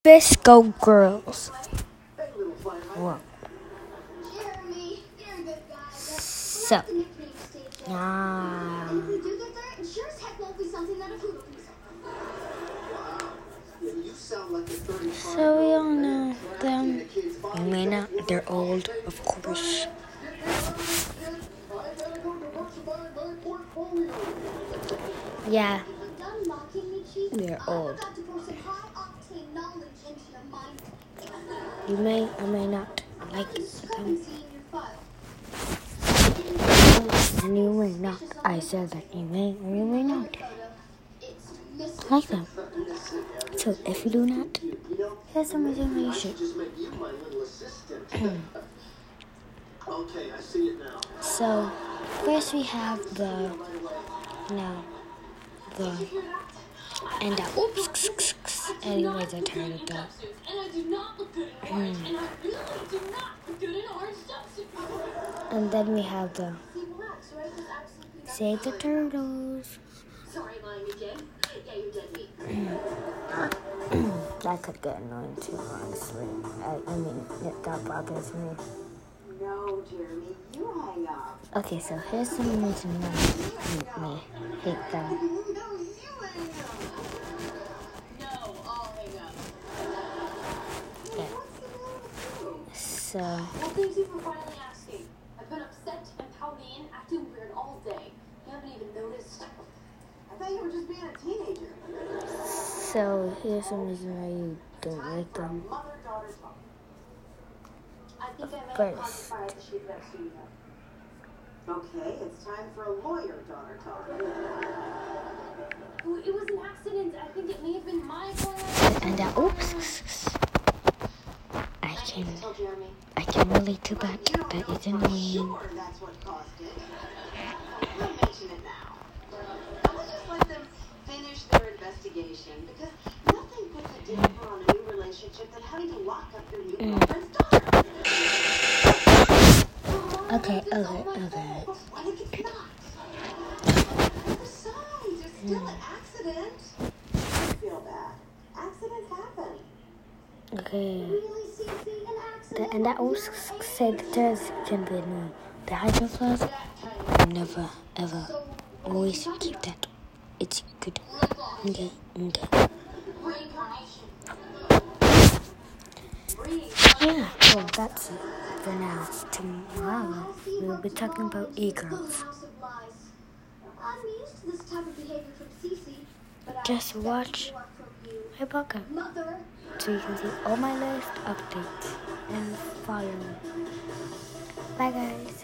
Visco girls. Whoa. So, so we all know them. You may not. They're old, of course. Yeah, they're old. You may or may not like them. And you may not. I said that you may or you may not like them. So if you do not, here's some information. So first we have oops. Anyways, I turned it up. And then we have the Save the Turtles. That could get annoying too, honestly. I mean, that bothers me. No, Jeremy, you hang up. Okay, so here's some reason why me hate them. No, you hang up. No, I'll hang up. Yeah. So. Well, thank you for finally asking. I've been upset and pouty and acting weird all day. You haven't even noticed. I thought you were just being a teenager. So here's some reason why you don't like them. First. Okay, it's time for a lawyer-daughter talk. It was an accident. I think it may have been my fault. And oops. I can relate to that. That is annoying. Sure, that's what caused it. We'll mention it now. Let's just let them finish their investigation, because nothing puts a damper on a new relationship than having to lock up your new girlfriend's daughter. Okay. What if it's not? Besides, it's still an accident. I feel bad. Accidents happen. Okay. Really, Cece, an accident? And that also said the turtles can be annoying. The hydro flask, never, ever, always keep that. It's good. Okay. Yeah, well, that's it for now. Tomorrow, we'll be talking about e-girls. Just watch my podcast so you can see all my latest updates and follow me. Bye, guys.